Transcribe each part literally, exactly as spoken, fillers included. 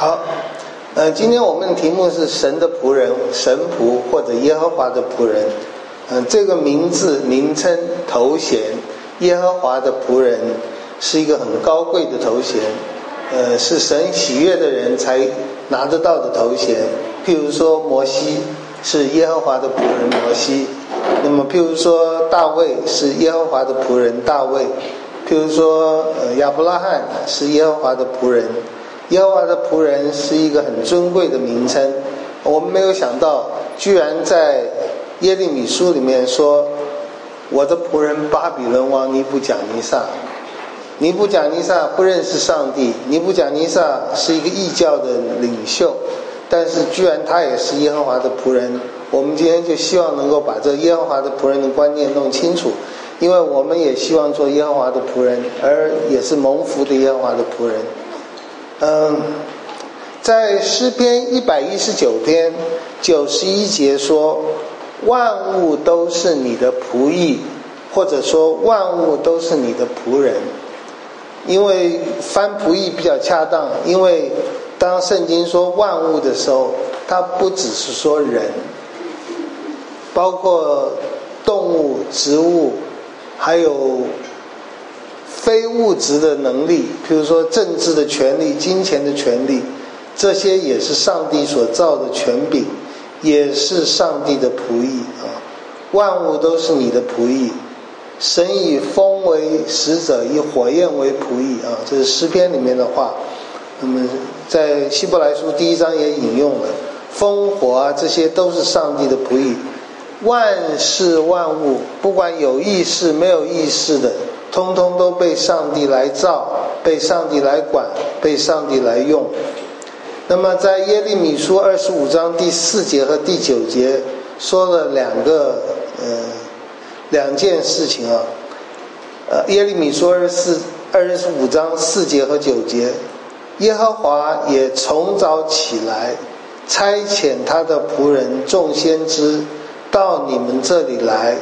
好，呃，今天我们的题目是神的仆人、神仆或者耶和华的仆人。嗯、呃，这个名字、名称、头衔，耶和华的仆人是一个很高贵的头衔，呃，是神喜悦的人才拿得到的头衔。譬如说摩西是耶和华的仆人摩西，那么譬如说大卫是耶和华的仆人大卫，譬如说呃亚伯拉罕是耶和华的仆人。耶和华的仆人是一个很尊贵的名称，我们没有想到居然在耶利米书里面说，我的仆人巴比伦王尼布甲尼撒。尼布甲尼撒不认识上帝，尼布甲尼撒是一个异教的领袖，但是居然他也是耶和华的仆人。我们今天就希望能够把这耶和华的仆人的观念弄清楚，因为我们也希望做耶和华的仆人，而也是蒙福的耶和华的仆人。嗯，在诗篇一百一十九篇九十一节说，万物都是你的仆役，或者说万物都是你的仆人。因为翻仆役比较恰当，因为当圣经说万物的时候，它不只是说人，包括动物、植物，还有非物质的能力，比如说政治的权利、金钱的权利，这些也是上帝所造的权柄，也是上帝的仆役啊！万物都是你的仆役，神以风为使者，以火焰为仆役啊！这是诗篇里面的话。那么在希伯来书第一章也引用了，风火啊，这些都是上帝的仆役。万事万物，不管有意识没有意识的，通通都被上帝来造，被上帝来管，被上帝来用。那么在耶利米书二十五章第四节和第九节说了两个呃两件事情啊。呃，耶利米书二十四二十五章四节和九节，耶和华也从早起来，差遣他的仆人众先知到你们这里来。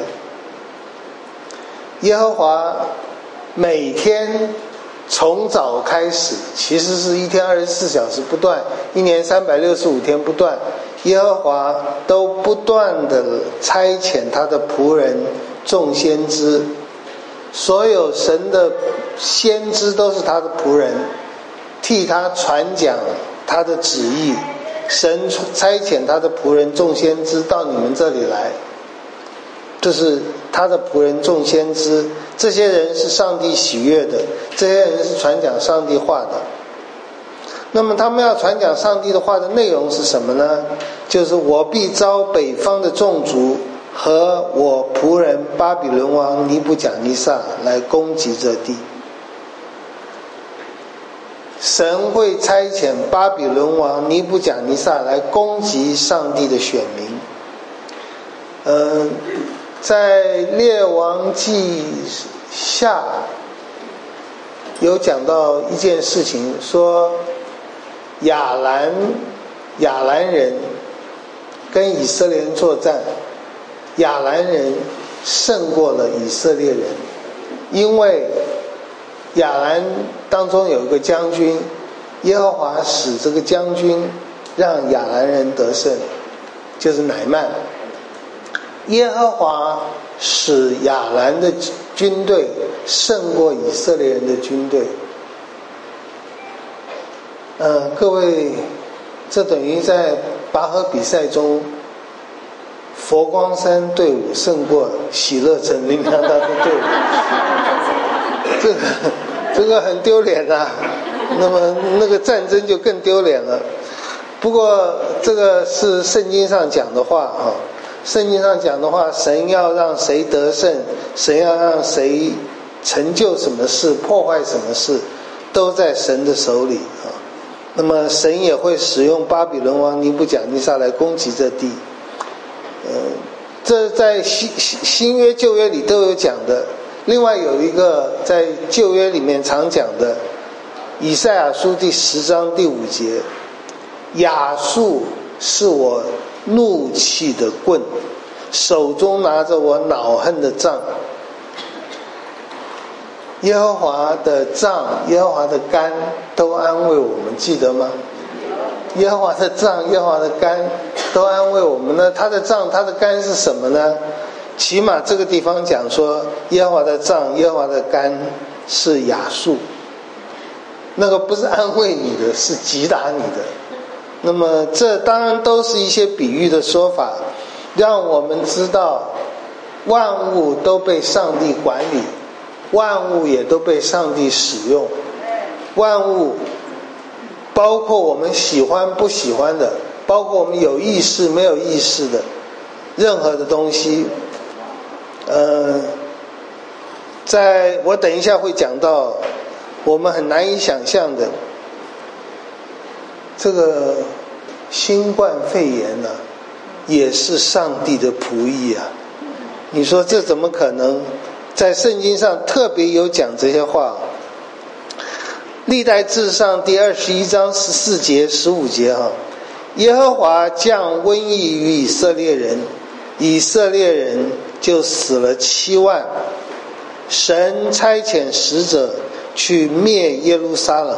耶和华每天从早开始，其实是一天二十四小时不断，一年三百六十五天不断，耶和华都不断的差遣他的仆人众先知，所有神的先知都是他的仆人，替他传讲他的旨意。神差遣他的仆人众先知到你们这里来，这是他的仆人众先知，这些人是上帝喜悦的，这些人是传讲上帝话的。那么他们要传讲上帝的话的内容是什么呢？就是我必召北方的众族和我仆人巴比伦王尼布甲尼撒来攻击这地。神会差遣巴比伦王尼布甲尼撒来攻击上帝的选民。嗯，在列王记下有讲到一件事情，说亚兰亚兰人跟以色列人作战，亚兰人胜过了以色列人，因为亚兰当中有一个将军，耶和华使这个将军让亚兰人得胜，就是乃曼。耶和华使亚兰的军队胜过以色列人的军队。呃，各位，这等于在拔河比赛中，佛光山队伍胜过喜乐城林良堂的队伍，这个这个很丢脸啊！那么那个战争就更丢脸了。不过这个是圣经上讲的话啊，圣经上讲的话，神要让谁得胜，神要让谁成就什么事，破坏什么事，都在神的手里啊。那么神也会使用巴比伦王尼布甲尼撒来攻击这地。呃，这在新新约旧约里都有讲的。另外有一个在旧约里面常讲的，以赛亚书第十章第五节，亚述是我怒气的棍，手中拿着我恼恨的杖。耶和华的杖，耶和华的竿都安慰我们，记得吗？ 耶和华的杖，耶和华的竿都安慰我们呢。他的杖他的竿是什么呢？起码这个地方讲说耶和华的杖耶和华的竿是亚述，那个不是安慰你的，是击打你的。那么这当然都是一些比喻的说法，让我们知道万物都被上帝管理，万物也都被上帝使用，万物包括我们喜欢不喜欢的，包括我们有意识没有意识的任何的东西。呃，在我等一下会讲到我们很难以想象的这个新冠肺炎呢、啊，也是上帝的仆役啊！你说这怎么可能？在圣经上特别有讲这些话。历代志上第二十一章十四节十五节哈，耶和华降瘟疫于以色列人，以色列人就死了七万。神差遣使者去灭耶路撒冷。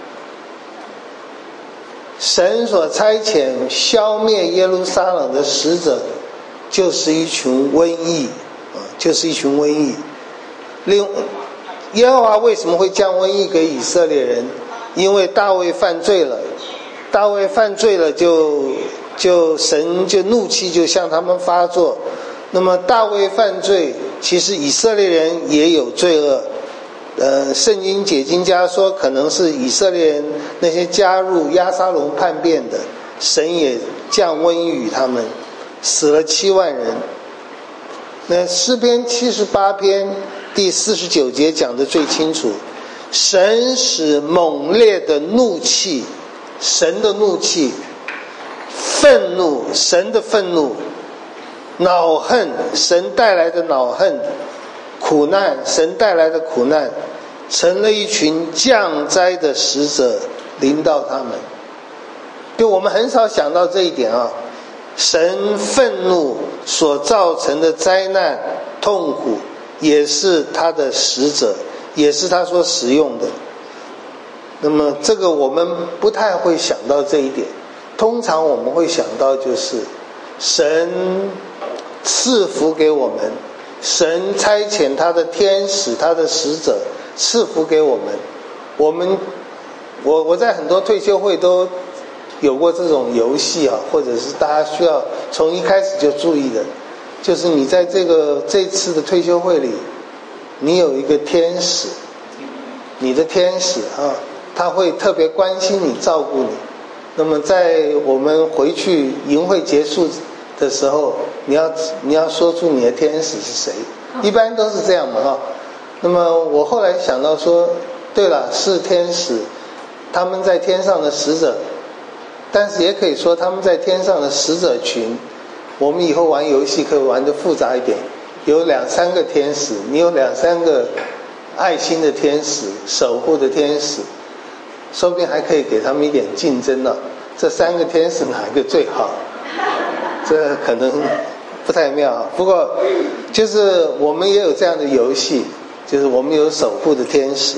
神所差遣消灭耶路撒冷的使者，就是一群瘟疫啊，就是一群瘟疫。另，耶和华为什么会降瘟疫给以色列人？因为大卫犯罪了，大卫犯罪了就，就神就怒气就向他们发作。那么大卫犯罪，其实以色列人也有罪恶。呃，圣经解经家说，可能是以色列人那些加入押沙龙叛变的，神也降瘟疫于他们，死了七万人。那诗篇七十八篇第四十九节讲得最清楚，神使猛烈的怒气，神的怒气，愤怒，神的愤怒，恼恨，神带来的恼恨，苦难，神带来的苦难，成了一群降灾的使者临到他们。就我们很少想到这一点啊，神愤怒所造成的灾难痛苦，也是他的使者，也是他所使用的。那么这个我们不太会想到这一点，通常我们会想到就是神赐福给我们，神差遣他的天使他的使者赐福给我们。我们我我在很多退休会都有过这种游戏啊，或者是大家需要从一开始就注意的，就是你在这个这次的退休会里，你有一个天使，你的天使啊，他会特别关心你照顾你。那么在我们回去营会结束的时候，你要你要说出你的天使是谁，一般都是这样嘛哈。那么我后来想到说，对了，是天使，他们在天上的使者，但是也可以说他们在天上的使者群。我们以后玩游戏可以玩得复杂一点，有两三个天使，你有两三个爱心的天使，守护的天使，说不定还可以给他们一点竞争呢、啊。这三个天使哪一个最好？这可能不太妙。不过就是我们也有这样的游戏，就是我们有守护的天使。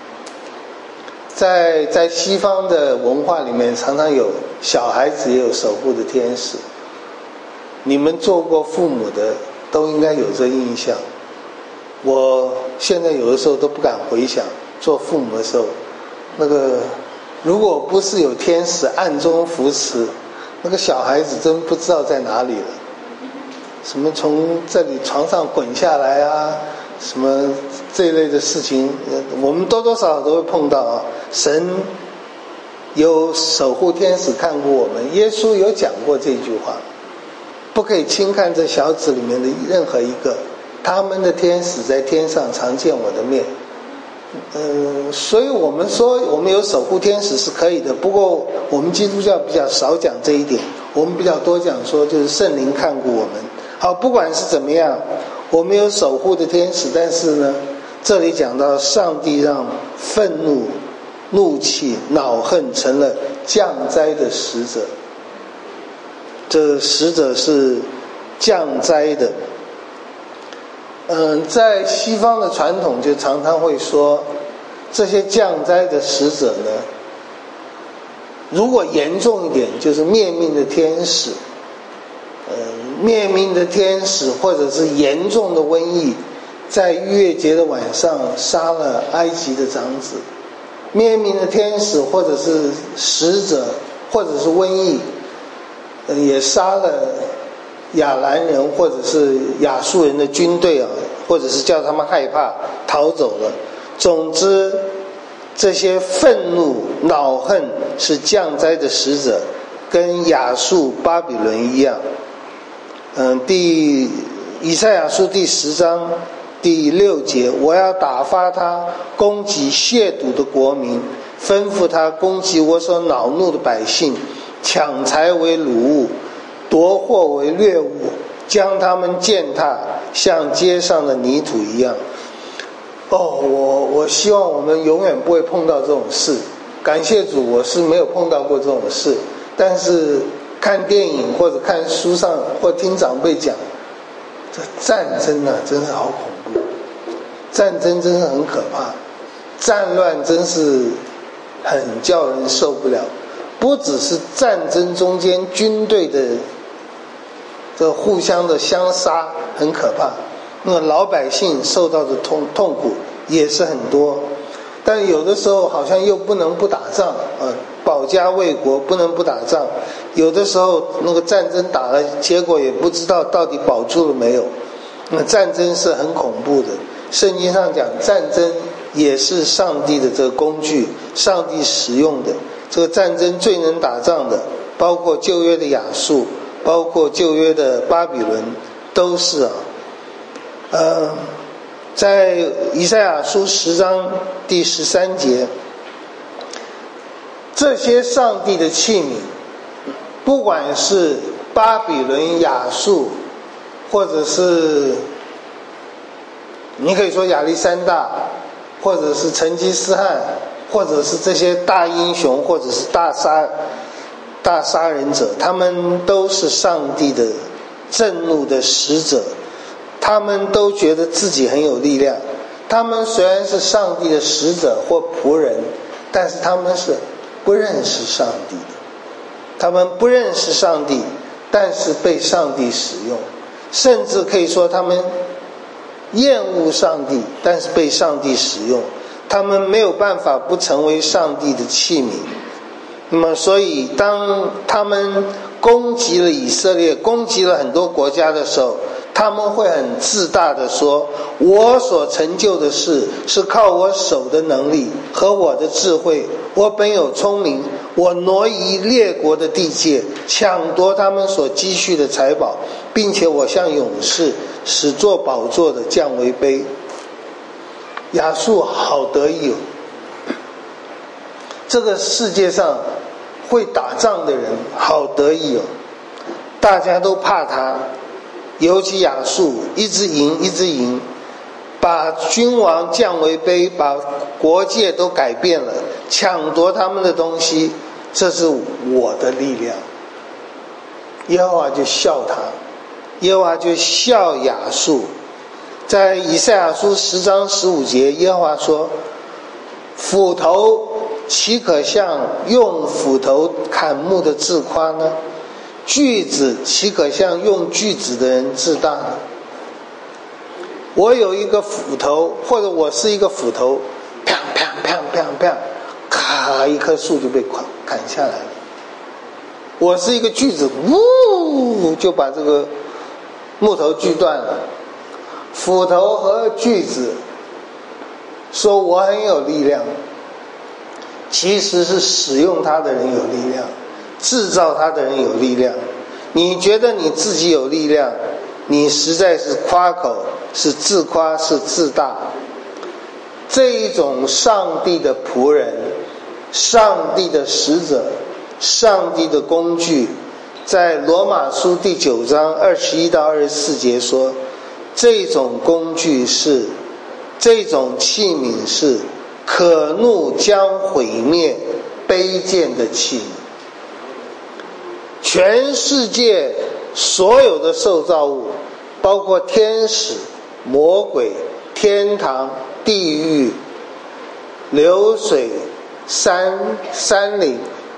在在西方的文化里面，常常有小孩子也有守护的天使。你们做过父母的都应该有这印象。我现在有的时候都不敢回想做父母的时候，那个如果不是有天使暗中扶持，那个小孩子真不知道在哪里了。什么从这里床上滚下来啊，什么这一类的事情，我们多多少少都会碰到啊。神有守护天使看顾我们，耶稣有讲过这句话，不可以轻看这小子里面的任何一个，他们的天使在天上常见我的面。嗯，所以我们说我们有守护天使是可以的，不过我们基督教比较少讲这一点，我们比较多讲说就是圣灵看顾我们。好，不管是怎么样，我们有守护的天使，但是呢，这里讲到上帝让愤怒、怒气、恼恨成了降灾的使者，这使者是降灾的。嗯，在西方的传统就常常会说，这些降灾的使者呢， 如果严重一点，就是灭命的天使。呃，灭命的天使或者是严重的瘟疫，在逾越节的晚上杀了埃及的长子。灭命的天使或者是使者或者是瘟疫，呃、也杀了亚兰人或者是亚述人的军队啊，或者是叫他们害怕逃走了。总之，这些愤怒恼恨是降灾的使者，跟亚述巴比伦一样。嗯，第以赛亚书第十章第六节，我要打发他攻击亵渎的国民，吩咐他攻击我所恼怒的百姓，抢财为掳物，夺货为掠物，将他们践踏，像街上的泥土一样。哦，我我希望我们永远不会碰到这种事。感谢主，我是没有碰到过这种事，但是看电影或者看书上或听长辈讲，这战争啊，真是好恐怖，战争真是很可怕，战乱真是很叫人受不了。不只是战争中间军队的这互相的相杀很可怕，那么老百姓受到的痛痛苦也是很多。但有的时候好像又不能不打仗啊，保家卫国不能不打仗。有的时候那个战争打了，结果也不知道到底保住了没有。那战争是很恐怖的，圣经上讲战争也是上帝的这个工具，上帝使用的。这个战争最能打仗的，包括旧约的亚述，包括旧约的巴比伦，都是啊。呃，在以赛亚书十章第十三节，这些上帝的器皿，不管是巴比伦、亚述，或者是你可以说亚历山大，或者是成吉思汗，或者是这些大英雄，或者是大杀大杀人者，他们都是上帝的震怒的使者。他们都觉得自己很有力量，他们虽然是上帝的使者或仆人，但是他们是不认识上帝的。他们不认识上帝，但是被上帝使用，甚至可以说他们厌恶上帝，但是被上帝使用。他们没有办法不成为上帝的器皿。那么所以当他们攻击了以色列，攻击了很多国家的时候，他们会很自大的说，我所成就的事是靠我手的能力和我的智慧，我本有聪明，我挪移列国的地界，抢夺他们所积蓄的财宝，并且我像勇士，使坐宝座的降为卑。亚述好得意哦，这个世界上会打仗的人好得意哦，大家都怕他，尤其亚述一直赢一直赢，把君王降为卑，把国界都改变了，抢夺他们的东西，这是我的力量。耶和华就笑他，耶和华就笑亚述。在以赛亚书十章十五节，耶和华说，斧头岂可像用斧头砍木的自夸呢？锯子岂可像用锯子的人自大呢？我有一个斧头，或者我是一个斧头，砰砰砰砰砰，咔，一棵树就被砍下来了。我是一个锯子，呜，就把这个木头锯断了。斧头和锯子说我很有力量，其实是使用它的人有力量，制造它的人有力量。你觉得你自己有力量，你实在是夸口，是自夸，是自大。这一种上帝的仆人，上帝的使者，上帝的工具，在罗马书第九章二十一到二十四节说，这种工具是，这种器皿是可怒将毁灭卑贱的器皿。全世界所有的受造物，包括天使、魔鬼、天堂、地狱、流水、山山岭，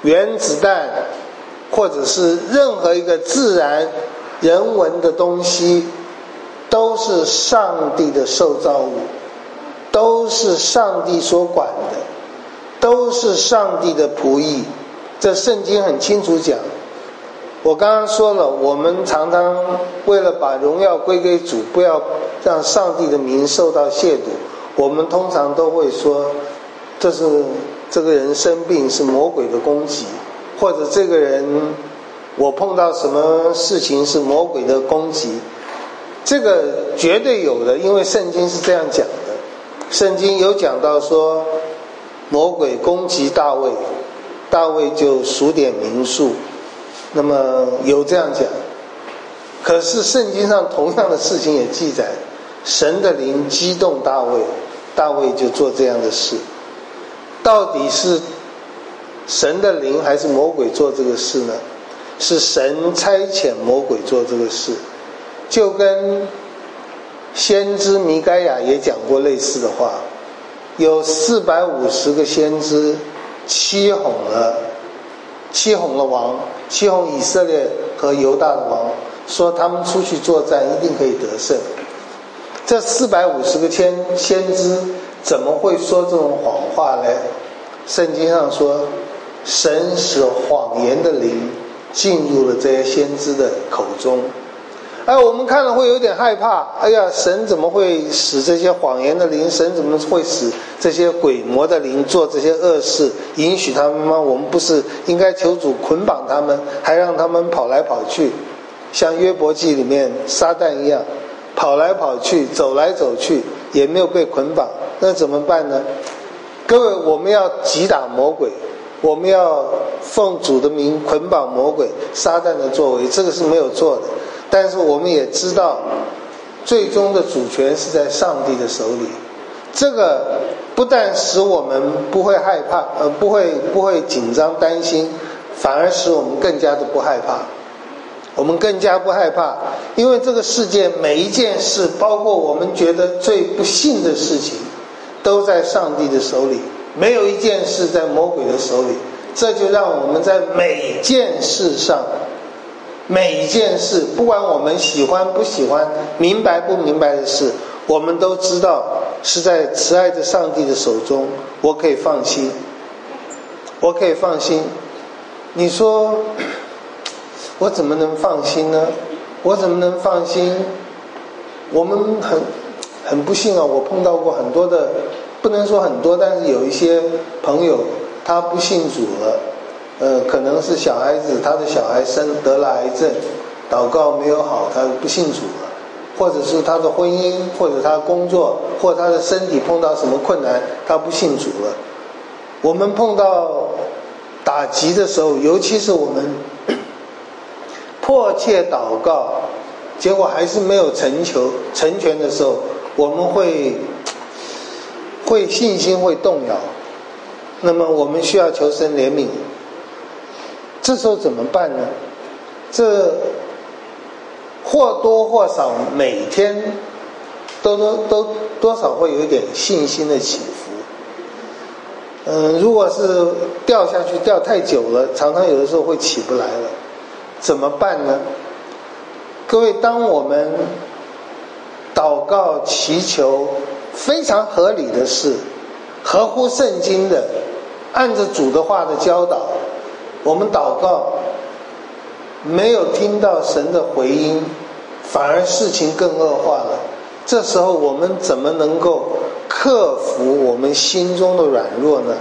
原子弹，或者是任何一个自然人文的东西，都是上帝的受造物，都是上帝所管的，都是上帝的仆役。这圣经很清楚讲。我刚刚说了，我们常常为了把荣耀归给主，不要让上帝的名受到亵渎，我们通常都会说，这是这个人生病是魔鬼的攻击，或者这个人我碰到什么事情是魔鬼的攻击。这个绝对有的，因为圣经是这样讲的。圣经有讲到说，魔鬼攻击大卫，大卫就数点民数，那么有这样讲。可是圣经上同样的事情也记载，神的灵激动大卫，大卫就做这样的事。到底是神的灵还是魔鬼做这个事呢？是神差遣魔鬼做这个事。就跟先知弥该亚也讲过类似的话，有四百五十个先知欺哄了欺哄了王，欺哄以色列和犹大的王，说他们出去作战一定可以得胜。这四百五十个先先知怎么会说这种谎话呢？圣经上说，神使谎言的灵进入了这些先知的口中。哎，我们看了会有点害怕。哎呀，神怎么会使这些谎言的灵？神怎么会使这些鬼魔的灵做这些恶事？允许他们吗？我们不是应该求主捆绑他们，还让他们跑来跑去，像约伯记里面撒旦一样，跑来跑去，走来走去，也没有被捆绑。那怎么办呢？各位，我们要击打魔鬼，我们要奉主的名捆绑魔鬼撒旦的作为，这个是没有错的。但是我们也知道，最终的主权是在上帝的手里。这个不但使我们不会害怕，呃，不会不会紧张担心，反而使我们更加的不害怕。我们更加不害怕，因为这个世界每一件事，包括我们觉得最不幸的事情，都在上帝的手里，没有一件事在魔鬼的手里。这就让我们在每件事上，每一件事，不管我们喜欢不喜欢，明白不明白的事，我们都知道是在慈爱的上帝的手中，我可以放心，我可以放心。你说我怎么能放心呢？我怎么能放心？我们很很不幸啊，我碰到过很多的，不能说很多，但是有一些朋友他不信主了，呃，可能是小孩子，他的小孩生得了癌症，祷告没有好，他不信主了，或者是他的婚姻，或者他工作，或者他的身体碰到什么困难，他不信主了。我们碰到打击的时候，尤其是我们迫切祷告，结果还是没有成球成全的时候，我们会会信心会动摇。那么我们需要求神怜悯，这时候怎么办呢？这或多或少每天都都都多少会有一点信心的起伏。嗯，如果是掉下去掉太久了，常常有的时候会起不来了，怎么办呢？各位，当我们祷告祈求非常合理的事，合乎圣经的，按着主的话的教导，我们祷告没有听到神的回音，反而事情更恶化了。这时候我们怎么能够克服我们心中的软弱呢？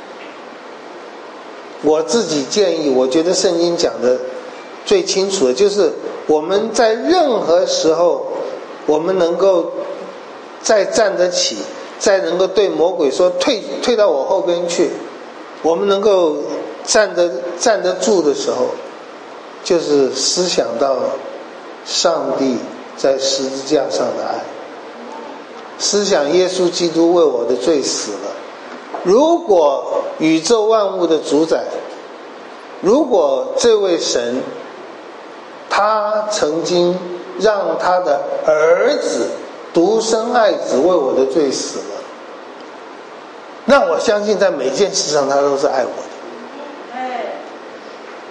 我自己建议，我觉得圣经讲的最清楚的就是我们在任何时候，我们能够再站得起，再能够对魔鬼说退退到我后边去，我们能够站得站得住的时候，就是思想到上帝在十字架上的爱，思想耶稣基督为我的罪死了。如果宇宙万物的主宰，如果这位神他曾经让他的儿子独生爱子为我的罪死了，那我相信在每件事上他都是爱我的。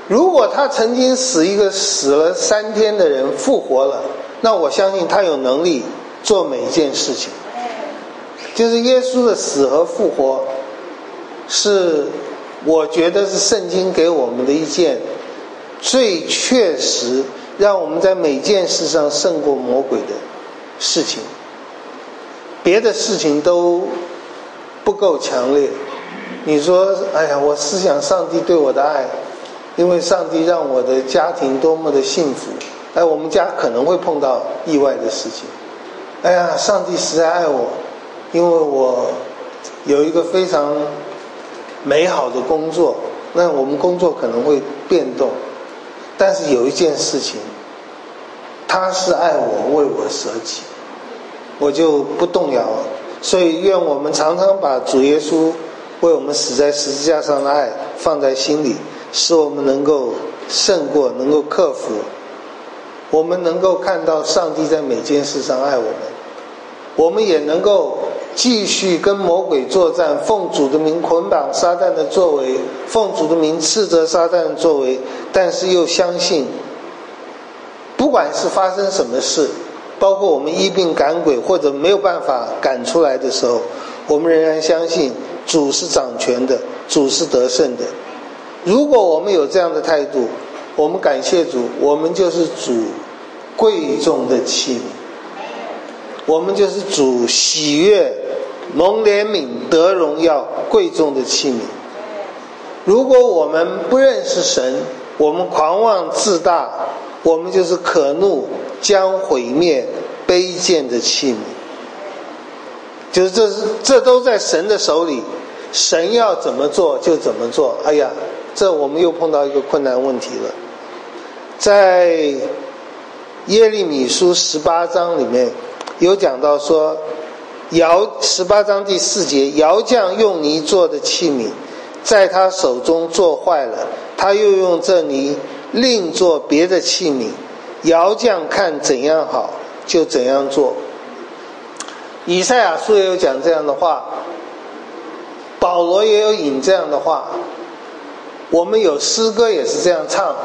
如果他曾经死一个死了三天的人复活了，那我相信他有能力做每一件事情。就是耶稣的死和复活，是我觉得是圣经给我们的一件最确实让我们在每件事上胜过魔鬼的事情。别的事情都不够强烈。你说哎呀，我思想上帝对我的爱，因为上帝让我的家庭多么的幸福，哎，我们家可能会碰到意外的事情。哎呀，上帝实在爱我，因为我有一个非常美好的工作，那我们工作可能会变动，但是有一件事情，他是爱我，为我舍己，我就不动摇。所以愿我们常常把主耶稣为我们死在十字架上的爱放在心里，使我们能够胜过，能够克服，我们能够看到上帝在每件事上爱我们，我们也能够继续跟魔鬼作战，奉主的名捆绑撒旦的作为，奉主的名斥责撒旦的作为，但是又相信不管是发生什么事，包括我们医病赶鬼或者没有办法赶出来的时候，我们仍然相信主是掌权的，主是得胜的。如果我们有这样的态度，我们感谢主，我们就是主贵重的器皿，我们就是主喜悦蒙怜悯得荣耀贵重的器皿。如果我们不认识神，我们狂妄自大，我们就是可怒将毁灭卑贱的器皿。就是这是这都在神的手里，神要怎么做就怎么做。哎呀，这我们又碰到一个困难问题了。在耶利米书十八章里面有讲到说，窑十八章第四节，窑匠用泥做的器皿在他手中做坏了，他又用这泥另做别的器皿，窑匠看怎样好就怎样做。以赛亚书也有讲这样的话，保罗也有引这样的话，我们有诗歌也是这样唱，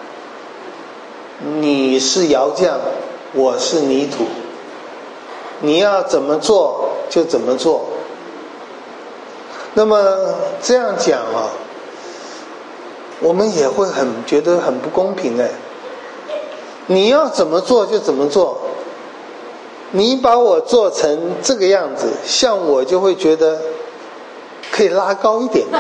你是窑匠，我是泥土，你要怎么做就怎么做。那么这样讲啊，我们也会很觉得很不公平哎。你要怎么做就怎么做，你把我做成这个样子，像我就会觉得可以拉高一点。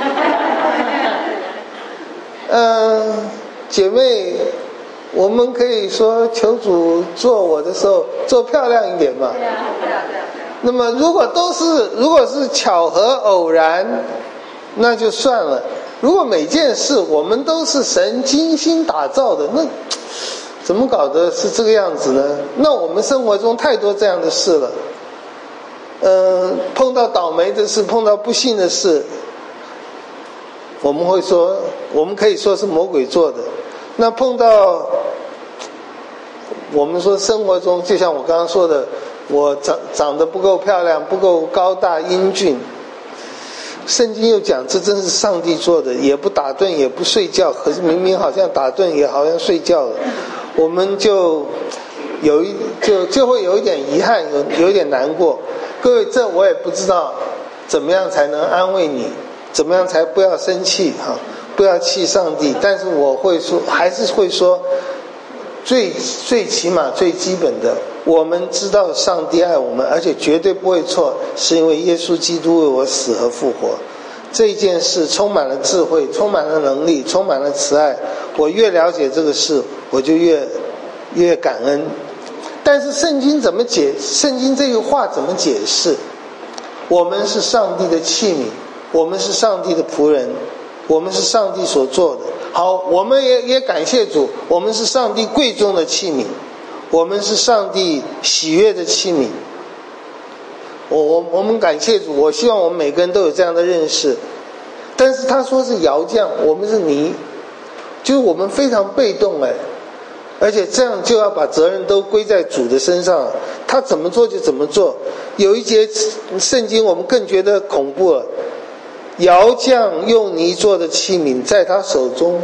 嗯、呃，姐妹，我们可以说求主做我的时候做漂亮一点嘛。那么如果都是如果是巧合偶然，那就算了。如果每件事我们都是神精心打造的，那怎么搞得是这个样子呢？那我们生活中太多这样的事了。嗯、呃，碰到倒霉的事，碰到不幸的事，我们会说，我们可以说是魔鬼做的。那碰到我们说生活中，就像我刚刚说的，我长长得不够漂亮，不够高大英俊，圣经又讲这真是上帝做的，也不打盹也不睡觉，可是明明好像打盹也好像睡觉了，我们就有一就就会有一点遗憾，有有一点难过。各位，这我也不知道怎么样才能安慰你，怎么样才不要生气哈，不要气上帝。但是我会说，还是会说，最最起码最基本的，我们知道上帝爱我们，而且绝对不会错，是因为耶稣基督为我死和复活。这件事充满了智慧，充满了能力，充满了慈爱。我越了解这个事，我就越越感恩。但是圣经怎么解？圣经这个话怎么解释？我们是上帝的器皿，我们是上帝的仆人，我们是上帝所做的。好，我们也也感谢主，我们是上帝贵重的器皿，我们是上帝喜悦的器皿。我我我们感谢主，我希望我们每个人都有这样的认识。但是他说是窑匠，我们是泥，就是我们非常被动哎。而且这样就要把责任都归在主的身上，他怎么做就怎么做。有一节圣经我们更觉得恐怖了，窑匠用泥做的器皿在他手中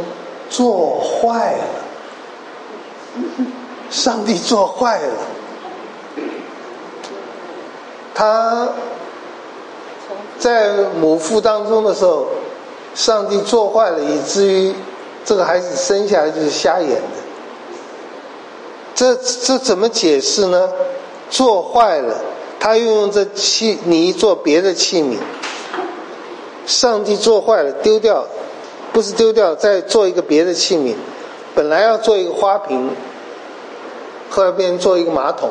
做坏了，上帝做坏了。他在母腹当中的时候，上帝做坏了，以至于这个孩子生下来就是瞎眼的。这这怎么解释呢？做坏了，他又用这器泥做别的器皿。上帝做坏了，丢掉，不是丢掉，再做一个别的器皿。本来要做一个花瓶，后来变成做一个马桶。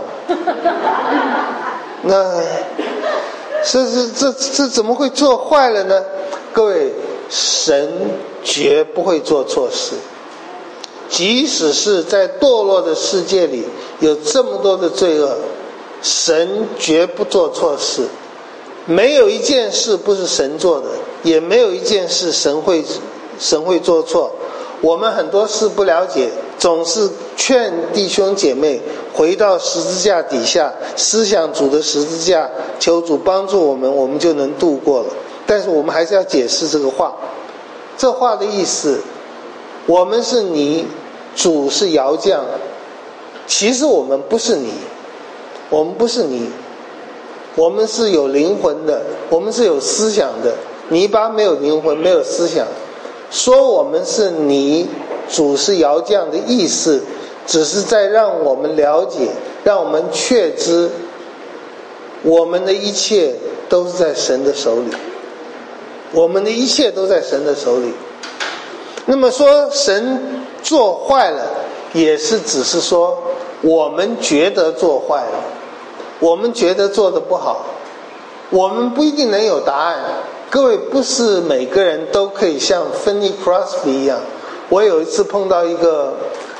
那这这这这怎么会做坏了呢？各位，神绝不会做错事。即使是在堕落的世界里有这么多的罪恶，神绝不做错事。没有一件事不是神做的，也没有一件事神会神会做错。我们很多事不了解，总是劝弟兄姐妹回到十字架底下，思想主的十字架，求主帮助我们，我们就能度过了。但是我们还是要解释这个话，这话的意思，我们是泥，主是窑匠。其实我们不是泥，我们不是泥，我们是有灵魂的，我们是有思想的。泥巴没有灵魂，没有思想。说我们是泥，主是窑匠的意思，只是在让我们了解，让我们确知，我们的一切都是在神的手里，我们的一切都在神的手里。那么说神做坏了，也是只是说我们觉得做坏了，我们觉得做得不好，我们不一定能有答案。各位，不是每个人都可以像芬尼·克罗斯比一样。我有一次碰到一个，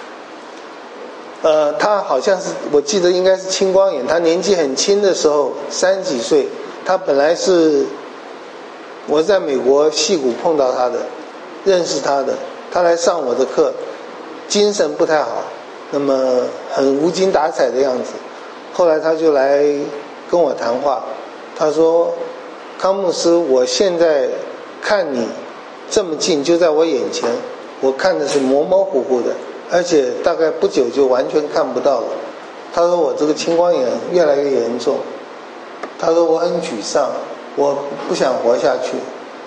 呃，他好像是，我记得应该是青光眼，他年纪很轻的时候，三十几岁，他本来是我在美国矽谷碰到他的，认识他的，他来上我的课，精神不太好，那么很无精打采的样子。后来他就来跟我谈话，他说，康牧师，我现在看你这么近，就在我眼前，我看的是模模糊糊的，而且大概不久就完全看不到了。他说我这个青光眼越来越严重，他说我很沮丧，我不想活下去。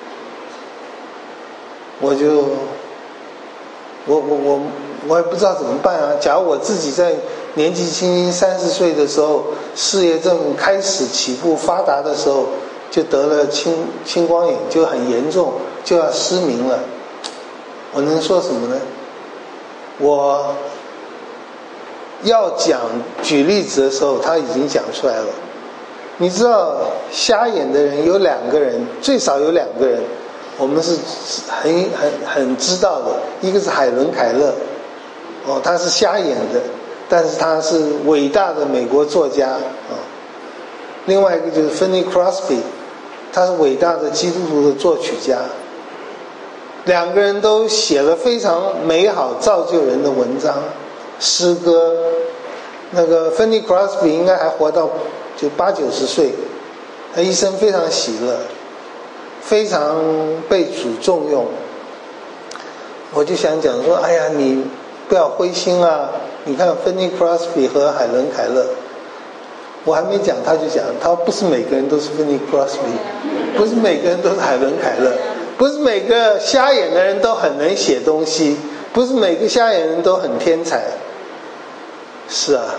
我就我我我我也不知道怎么办啊。假如我自己在年纪轻轻三十岁的时候，事业正开始起步发达的时候，就得了青青光眼，就很严重，就要失明了。我能说什么呢？我要讲举例子的时候，他已经讲出来了。你知道，瞎眼的人有两个人，最少有两个人，我们是很很很知道的。一个是海伦·凯勒，哦，他是瞎眼的，但是他是伟大的美国作家啊、哦。另外一个就是芬尼·克罗斯比，他是伟大的基督徒的作曲家。两个人都写了非常美好造就人的文章诗歌。那个芬尼·克罗斯比应该还活到就八九十岁，他一生非常喜乐，非常被主重用。我就想讲说，哎呀，你不要灰心啊，你看芬尼·克罗斯比和海伦·凯勒，我还没讲他就讲，他不是每个人都是芬尼·克罗斯比，不是每个人都是海伦·凯勒，不是每个瞎眼的人都很能写东西，不是每个瞎眼人都很天才。是啊，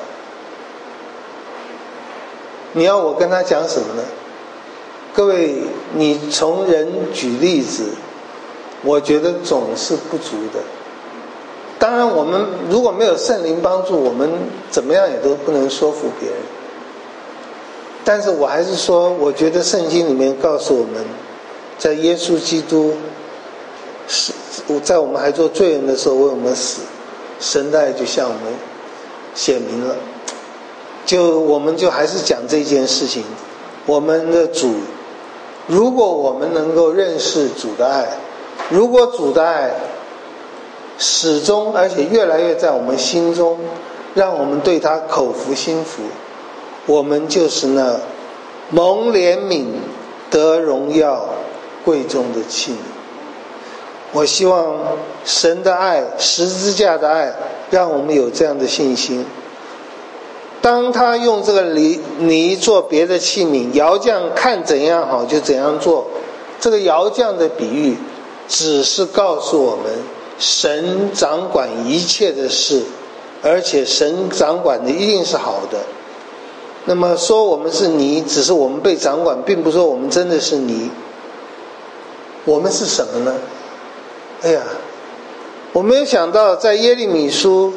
你要我跟他讲什么呢？各位，你从人举例子，我觉得总是不足的。当然我们如果没有圣灵帮助，我们怎么样也都不能说服别人。但是我还是说，我觉得圣经里面告诉我们，在耶稣基督是在我们还做罪人的时候为我们死，神的爱就向我们显明了。就我们就还是讲这件事情，我们的主，如果我们能够认识主的爱，如果主的爱始终而且越来越在我们心中，让我们对他口服心服，我们就是那蒙怜悯得荣耀贵重的器皿。 我希望神的爱，十字架的爱，让我们有这样的信心。当他用这个泥泥做别的器皿，窑匠看怎样好就怎样做。这个窑匠的比喻只是告诉我们，神掌管一切的事，而且神掌管的一定是好的。那么说我们是泥，只是我们被掌管，并不是说我们真的是泥。我们是什么呢？哎呀，我没有想到在耶利米书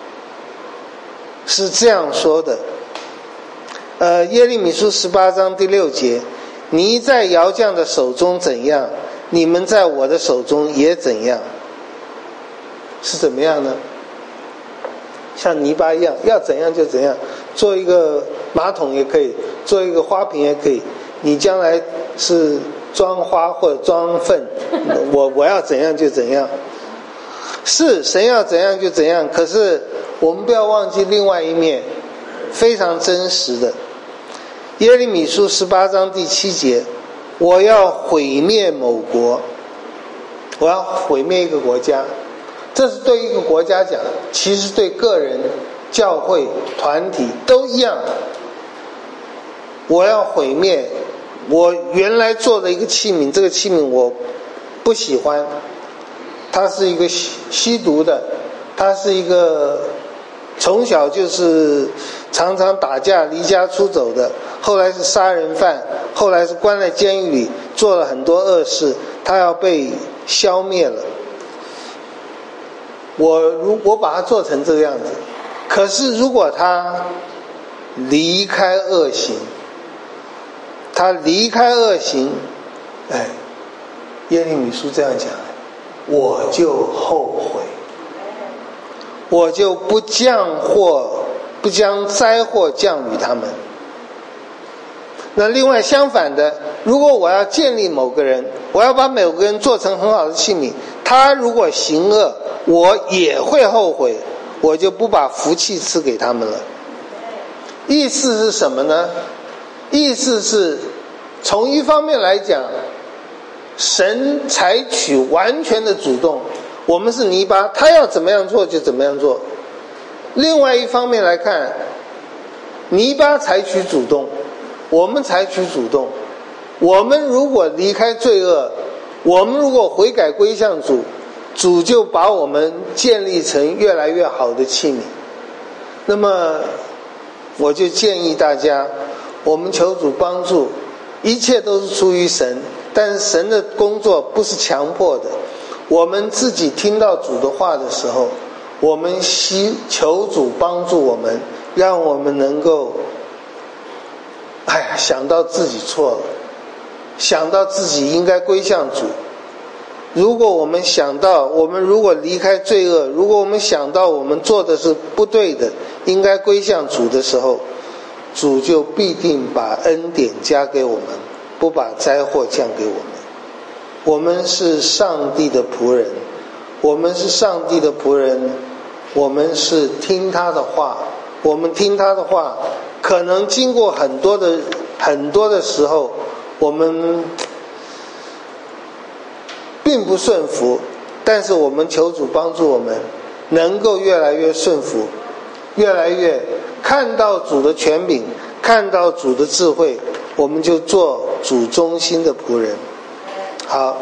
是这样说的。呃，耶利米书十八章第六节，泥在窑匠的手中怎样，你们在我的手中也怎样。是怎么样呢？像泥巴一样，要怎样就怎样。做一个马桶也可以，做一个花瓶也可以。你将来是装花或者装粪，我我要怎样就怎样。是神要怎样就怎样，可是我们不要忘记另外一面，非常真实的。耶利米书十八章第七节，我要毁灭某国，我要毁灭一个国家。这是对一个国家讲，其实对个人、教会、团体都一样。我要毁灭我原来做的一个器皿，这个器皿我不喜欢，他是一个吸吸毒的，他是一个从小就是常常打架离家出走的，后来是杀人犯，后来是关在监狱里做了很多恶事，他要被消灭了。我如我把它做成这个样子，可是如果他离开恶行，他离开恶行，哎，耶利米书这样讲，我就后悔，我就不降祸，不将灾祸降于他们。那另外相反的，如果我要建立某个人，我要把某个人做成很好的器皿，他如果行恶，我也会后悔，我就不把福气赐给他们了。意思是什么呢？意思是从一方面来讲，神采取完全的主动，我们是泥巴，他要怎么样做就怎么样做。另外一方面来看，泥巴采取主动，我们采取主动。我们如果离开罪恶，我们如果悔改归向主，主就把我们建立成越来越好的器皿。那么我就建议大家，我们求主帮助，一切都是出于神，但是神的工作不是强迫的。我们自己听到主的话的时候，我们希求主帮助我们，让我们能够哎呀想到自己错了，想到自己应该归向主。如果我们想到我们如果离开罪恶，如果我们想到我们做的是不对的，应该归向主的时候，主就必定把恩典加给我们，不把灾祸降给我们。我们是上帝的仆人，我们是上帝的仆人，我们是听他的话，我们听他的话，可能经过很多的很多的时候，我们并不顺服，但是我们求主帮助我们能够越来越顺服，越来越看到主的权柄，看到主的智慧，我们就做主中心的仆人。好，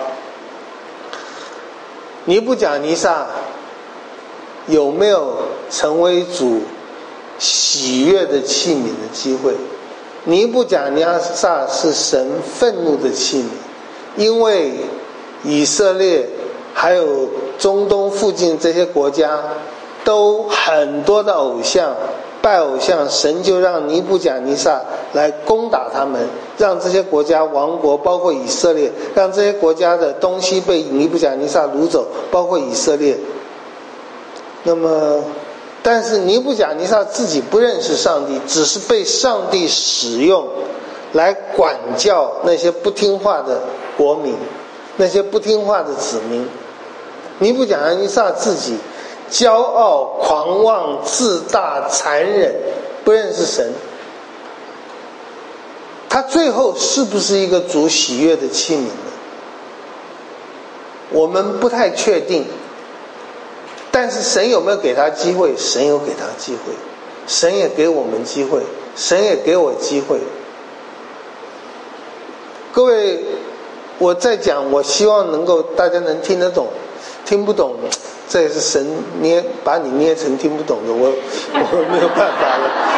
尼布甲尼撒有没有成为主喜悦的器皿的机会？尼布甲尼撒是神愤怒的器皿，因为以色列还有中东附近这些国家都很多的偶像，拜偶像，神就让尼布甲尼撒来攻打他们，让这些国家亡国，包括以色列，让这些国家的东西被尼布甲尼撒掳走，包括以色列。那么但是尼布甲尼撒自己不认识上帝，只是被上帝使用来管教那些不听话的国民，那些不听话的子民。尼布甲尼撒自己骄傲、狂妄、自大、残忍，不认识神。他最后是不是一个主喜悦的器皿呢？ 我们不太确定。但是神有没有给他机会？神有给他机会，神也给我们机会，神也给我机会。各位，我在讲，我希望能够大家能听得懂，听不懂，这也是神捏把你捏成听不懂的，我我没有办法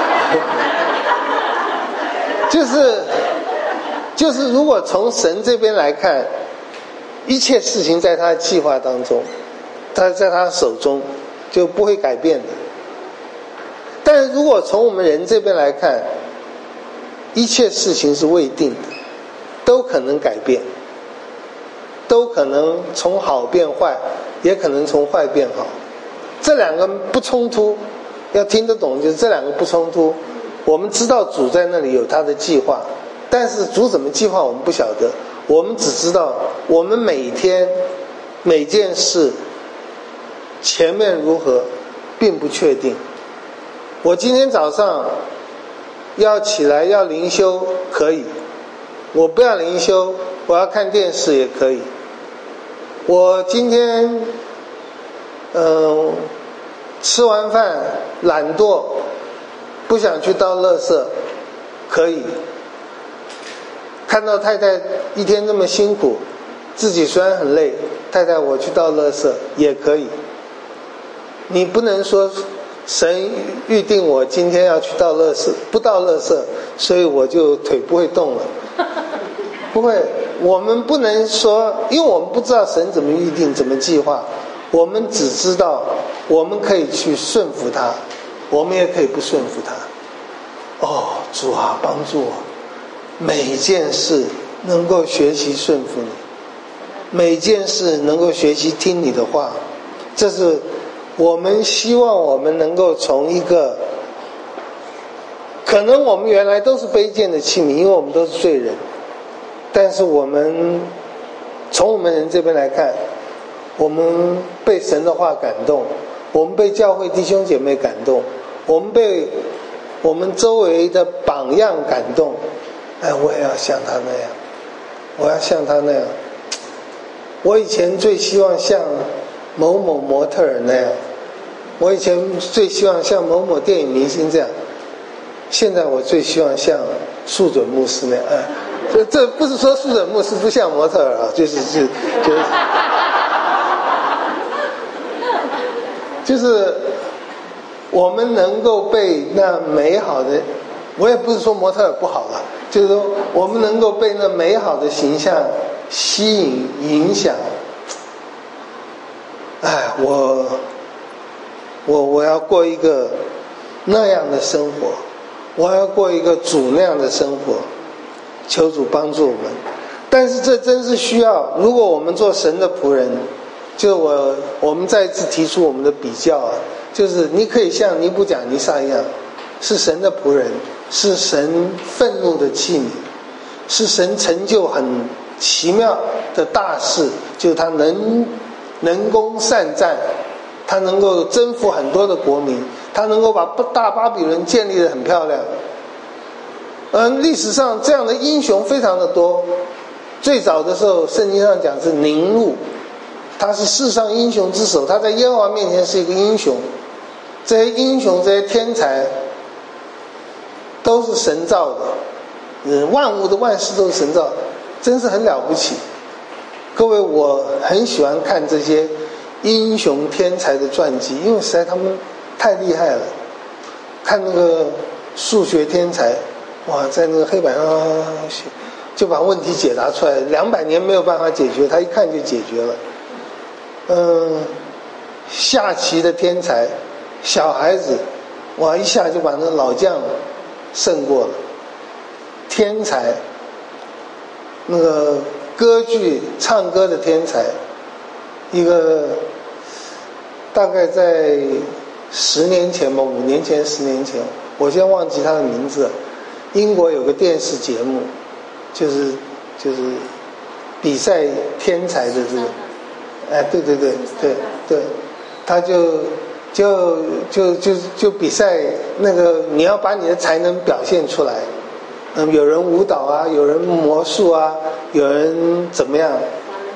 了。就是就是如果从神这边来看，一切事情在他的计划当中，他在他手中就不会改变的。但是如果从我们人这边来看，一切事情是未定的，都可能改变，都可能从好变坏，也可能从坏变好。这两个不冲突，要听得懂，就是这两个不冲突。我们知道主在那里有他的计划，但是主怎么计划我们不晓得，我们只知道我们每天每件事前面如何并不确定。我今天早上要起来要灵修可以，我不要灵修，我要看电视也可以。我今天嗯、呃、吃完饭懒惰不想去倒垃圾可以。看到太太一天这么辛苦，自己虽然很累，太太我去倒垃圾也可以。你不能说神预定我今天要去倒垃圾，不倒垃圾，所以我就腿不会动了。不会，我们不能说，因为我们不知道神怎么预定，怎么计划，我们只知道我们可以去顺服他，我们也可以不顺服他。哦，主啊，帮助我，每件事能够学习顺服你，每件事能够学习听你的话，这是我们希望我们能够从一个，可能我们原来都是卑贱的器皿，因为我们都是罪人，但是我们从我们人这边来看，我们被神的话感动，我们被教会弟兄姐妹感动，我们被我们周围的榜样感动。哎，我也要像他那样，我要像他那样。我以前最希望像某某模特儿那样，我以前最希望像某某电影明星这样，现在我最希望像树准牧师那样。哎，这这不是说树准牧师不像模特儿啊，就是是就是就是我们能够被那美好的，我也不是说模特儿不好了，就是说我们能够被那美好的形象吸引影响。哎，我我我要过一个那样的生活，我要过一个主那样的生活，求主帮助我们。但是这真是需要，如果我们做神的仆人，就我我们再一次提出我们的比较啊，就是你可以像尼布甲尼撒一样，是神的仆人，是神愤怒的器皿，是神成就很奇妙的大事，就是他能能攻善战，他能够征服很多的国民，他能够把大巴比伦建立得很漂亮。嗯，历史上这样的英雄非常的多。最早的时候圣经上讲是宁录，他是世上英雄之首，他在耶和华面前是一个英雄。这些英雄这些天才都是神造的，嗯，万物的万事都是神造的，真是很了不起。各位，我很喜欢看这些英雄天才的传记，因为实在他们太厉害了。看那个数学天才，哇，在那个黑板上就把问题解答出来，两百年没有办法解决，他一看就解决了。嗯，下棋的天才，小孩子，哇，一下就把那个老将胜过了。天才，那个歌剧唱歌的天才，一个大概在十年前吧，五年前十年前，我先忘记他的名字了。英国有个电视节目，就是就是比赛天才的这个，哎，对对对对对，他就就就就就比赛那个你要把你的才能表现出来。嗯，有人舞蹈啊，有人魔术啊，有人怎么样？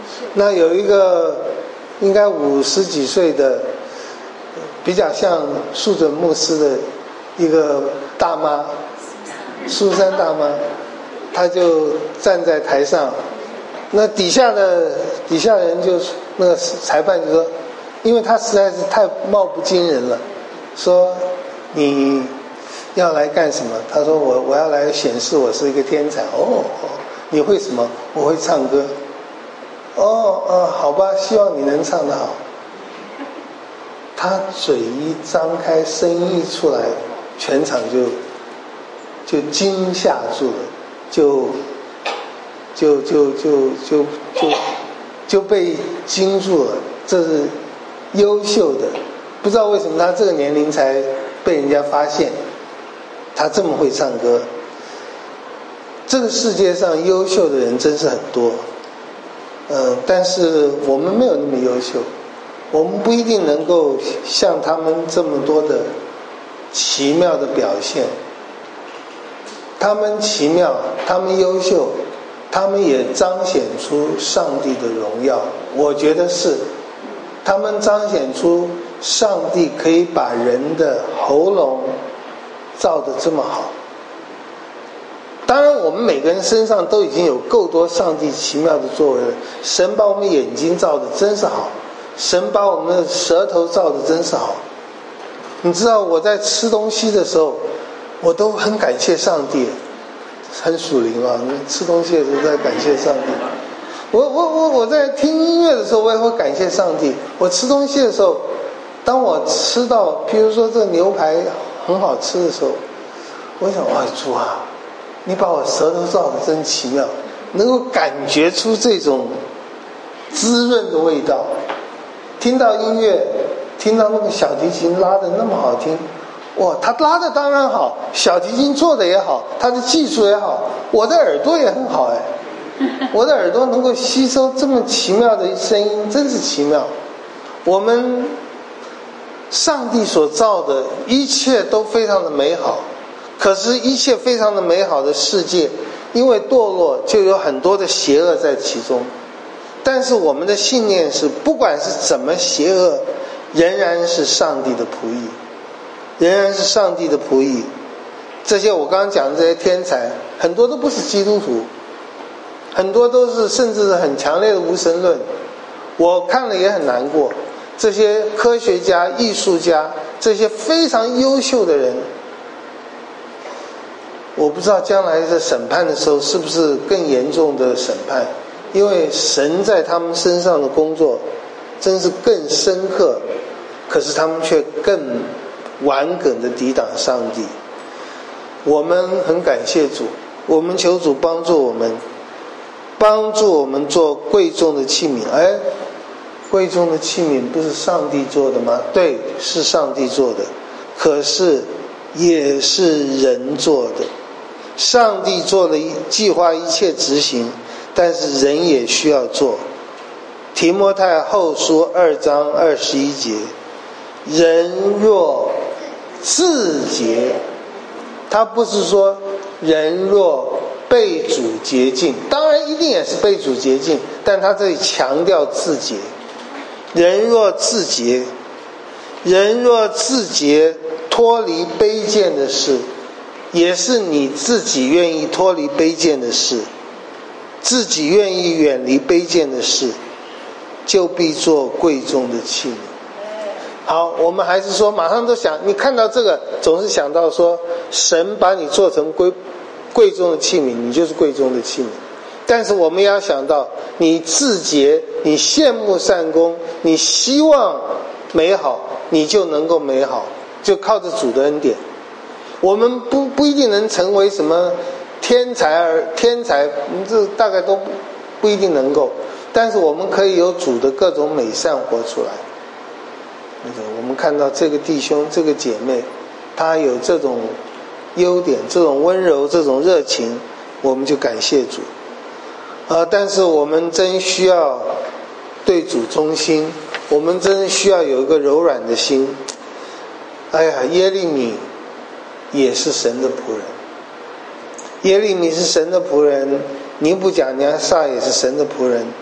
那有一个应该五十几岁的，比较像树准牧师的一个大妈，苏珊大妈，她就站在台上，那底下的底下人就那个裁判就说，因为她实在是太貌不惊人了，说你要来干什么？她说我我要来显示我是一个天才。哦哦，你会什么？我会唱歌。哦哦，好吧，希望你能唱得好。他嘴一张开，声音一出来，全场就就惊吓住了，就就就就就就就被惊住了。这是优秀的，不知道为什么他这个年龄才被人家发现，他这么会唱歌。这个世界上优秀的人真是很多。嗯，但是我们没有那么优秀，我们不一定能够像他们这么多的奇妙的表现。他们奇妙，他们优秀，他们也彰显出上帝的荣耀。我觉得是，他们彰显出上帝可以把人的喉咙造得这么好。当然我们每个人身上都已经有够多上帝奇妙的作为了。神把我们眼睛造的真是好，神把我们的舌头造的真是好。你知道我在吃东西的时候，我都很感谢上帝，很属灵啊！吃东西的时候在感谢上帝。我我我我在听音乐的时候，我也会感谢上帝。我吃东西的时候，当我吃到譬如说这个牛排很好吃的时候，我想，哎，主啊，你把我舌头造得真奇妙，能够感觉出这种滋润的味道。听到音乐，听到那个小提琴拉得那么好听，哇，他拉的当然好，小提琴做的也好，他的技术也好，我的耳朵也很好哎，我的耳朵能够吸收这么奇妙的声音，真是奇妙。我们上帝所造的一切都非常的美好，可是一切非常的美好的世界，因为堕落就有很多的邪恶在其中。但是我们的信念是，不管是怎么邪恶，仍然是上帝的仆役，仍然是上帝的仆役。这些我刚刚讲的这些天才，很多都不是基督徒，很多都是甚至是很强烈的无神论。我看了也很难过，这些科学家、艺术家，这些非常优秀的人，我不知道将来在审判的时候是不是更严重的审判，因为神在他们身上的工作真是更深刻，可是他们却更顽梗的抵挡上帝。我们很感谢主，我们求主帮助我们，帮助我们做贵重的器皿。哎，贵重的器皿不是上帝做的吗？对，是上帝做的，可是也是人做的。上帝做了一计划，一切执行，但是人也需要做。提摩太后书二章二十一节，人若自洁，他不是说人若被主洁净，当然一定也是被主洁净，但他这里强调自洁。人若自洁，人若自洁，脱离卑贱的事，也是你自己愿意脱离卑贱的事，自己愿意远离卑贱的事，就必做贵重的器皿。好，我们还是说马上都想，你看到这个总是想到说，神把你做成贵贵重的器皿，你就是贵重的器皿。但是我们也要想到，你自洁，你羡慕善功，你希望美好，你就能够美好，就靠着主的恩典。我们不不一定能成为什么天才儿天才，这大概都不一定能够，但是我们可以有主的各种美善活出来。我们看到这个弟兄这个姐妹，他有这种优点，这种温柔，这种热情，我们就感谢主啊！但是我们真需要对主忠心，我们真需要有一个柔软的心。哎呀，耶利米也是神的仆人，耶利米是神的仆人，尼布甲尼撒也是神的仆人，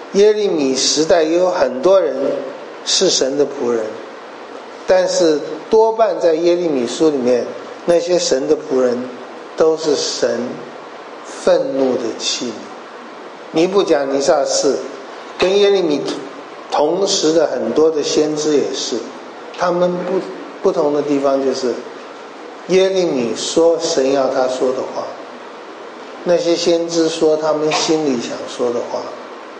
耶利米时代也有很多人是神的仆人，但是多半在耶利米书里面，那些神的仆人都是神愤怒的器皿。尼布甲尼撒是跟耶利米同时的很多的先知也是，他们不不同的地方就是耶利米说神要他说的话，那些先知说他们心里想说的话。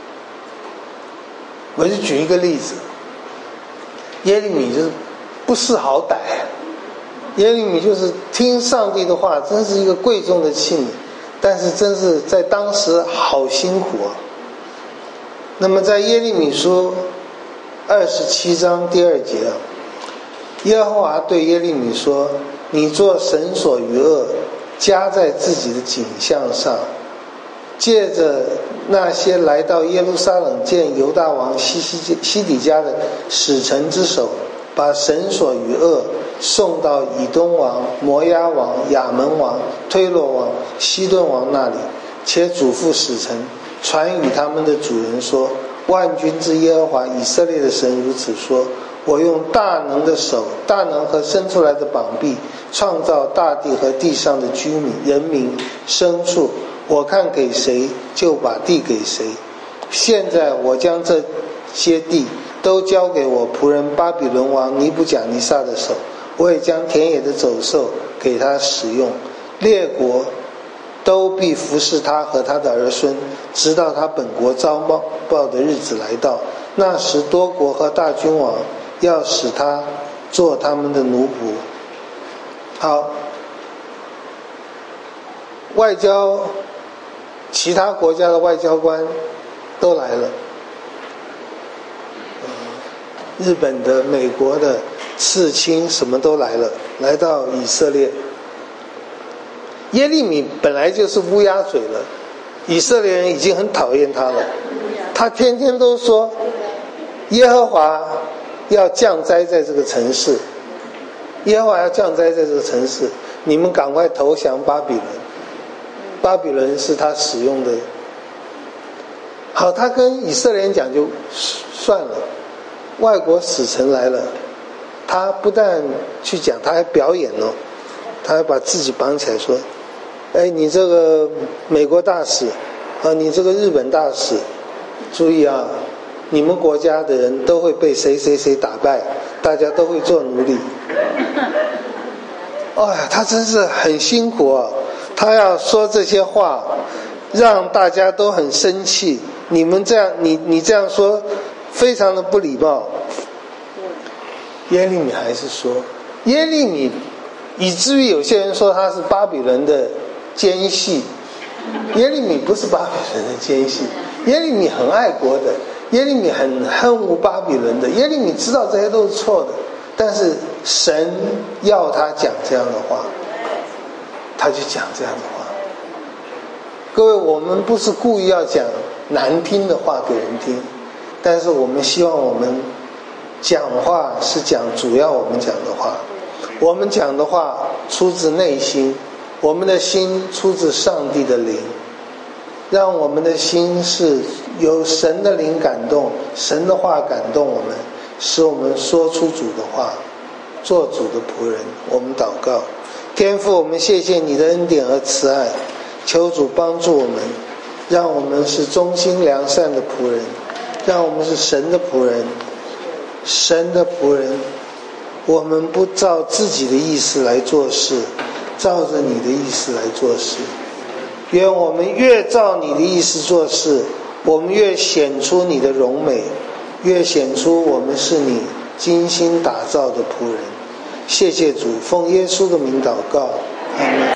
我就举一个例子，耶利米就是不识好歹，耶利米就是听上帝的话，真是一个贵重的器皿，但是真是在当时好辛苦啊。那么在耶利米书二十七章第二节啊，耶和华对耶利米说，你做神所余恶，加在自己的景象上，借着那些来到耶路撒冷见犹大王西西西底家的使臣之手，把神所余恶送到以东王、摩押王、亚门王、推罗王、西顿王那里，且嘱咐使臣传与他们的主人说，万军之耶和华以色列的神如此说，我用大能的手，大能和伸出来的膀臂，创造大地和地上的居民、人民、牲畜，我看给谁就把地给谁。现在我将这些地都交给我仆人巴比伦王尼布甲尼撒的手，我也将田野的走兽给他使用，列国都必服侍他和他的儿孙，直到他本国遭报的日子来到。那时多国和大君王要使他做他们的奴仆。好，外交其他国家的外交官都来了，日本的、美国的、刺青什么都来了，来到以色列。耶利米本来就是乌鸦嘴了，以色列人已经很讨厌他了，他天天都说耶和华要降灾在这个城市，耶和华要降灾在这个城市，你们赶快投降巴比伦，巴比伦是他使用的。好，他跟以色列人讲就算了，外国使臣来了，他不但去讲，他还表演哦，他还把自己绑起来说，哎，你这个美国大使啊，你这个日本大使，注意啊，你们国家的人都会被谁谁谁打败，大家都会做奴隶。哎呀，他真是很辛苦啊，他要说这些话让大家都很生气，你们这样你你这样说非常的不礼貌。耶利米还是说，耶利米以至于有些人说他是巴比伦的奸细，耶利米不是巴比伦的奸细，耶利米很爱国的，耶利米很恨恶巴比伦的，耶利米知道这些都是错的，但是神要他讲这样的话，他就讲这样的话。各位，我们不是故意要讲难听的话给人听，但是我们希望我们讲话是讲主要我们讲的话，我们讲的话出自内心，我们的心出自上帝的灵，让我们的心是由神的灵感动，神的话感动我们，使我们说出主的话，做主的仆人。我们祷告，天父，我们谢谢你的恩典和慈爱，求主帮助我们，让我们是忠心良善的仆人，让我们是神的仆人，神的仆人，我们不照自己的意思来做事，照着你的意思来做事。愿我们越照你的意思做事，我们越显出你的荣美，越显出我们是你精心打造的仆人。谢谢主，奉耶稣的名祷告，阿们。